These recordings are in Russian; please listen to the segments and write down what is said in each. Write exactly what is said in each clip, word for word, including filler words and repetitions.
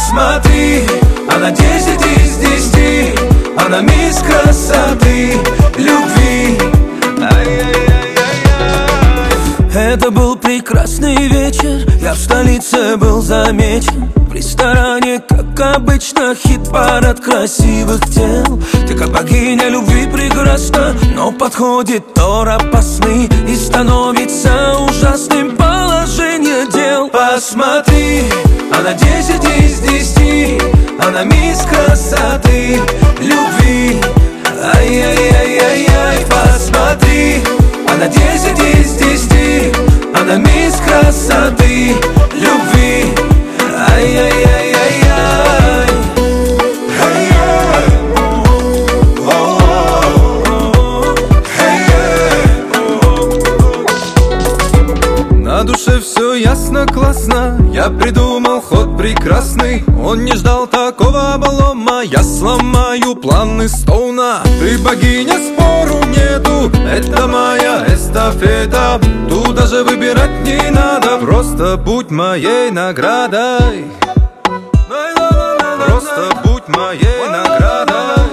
Посмотри, она десять из десяти, она мисс красоты, любви. Это был прекрасный вечер, я в столице был замечен. В ресторане, как обычно, хит-парад красивых тел. Ты как богиня любви прекрасна, но подходит Тор опасный и становится ужасным положение дел. Посмотри, она десять из десяти, она мисс красоты, любви. Ай-яй-яй-яй-яй, посмотри, она десять из десяти, она мисс красоты, любви. Ай-яй-яй-яй-яй. На душе все ясно, классно, я придумал ход прекрасный. Он не ждал такого облома, я сломаю планы Стоуна. Ты богиня, спору нету, это моя эстафета. Тут даже выбирать не надо, просто будь моей наградой. Просто будь моей наградой.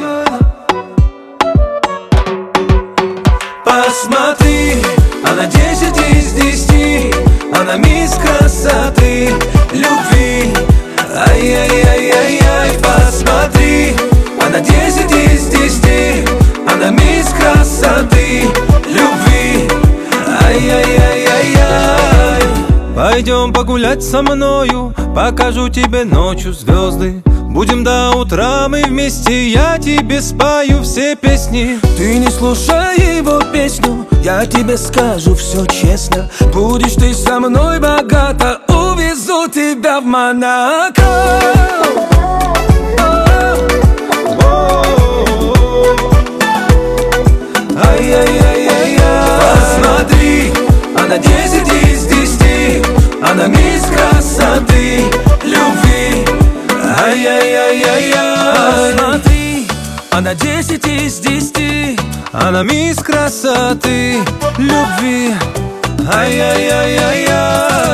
Посмотри, она десять из десяти, она мисс красоты, любви. Ай-яй-яй-яй-яй, посмотри, она десять из десяти, она мисс красоты, любви. Ай-яй-яй-яй-яй. Пойдем погулять со мною, покажу тебе ночью звезды. Будем до утра мы вместе, я тебе спою все песни. Ты не слушай его песню, я тебе скажу все честно. Будешь ты со мной богата, увезу тебя в Монако. Ай-яй-яй-яй-яй. Посмотри, она десять из десяти, она мисс красоты, любви. Ай-яй-яй-яй-яй. Посмотри, она десять из десяти, она мисс красоты, любви. Ай-яй-яй-яй-яй.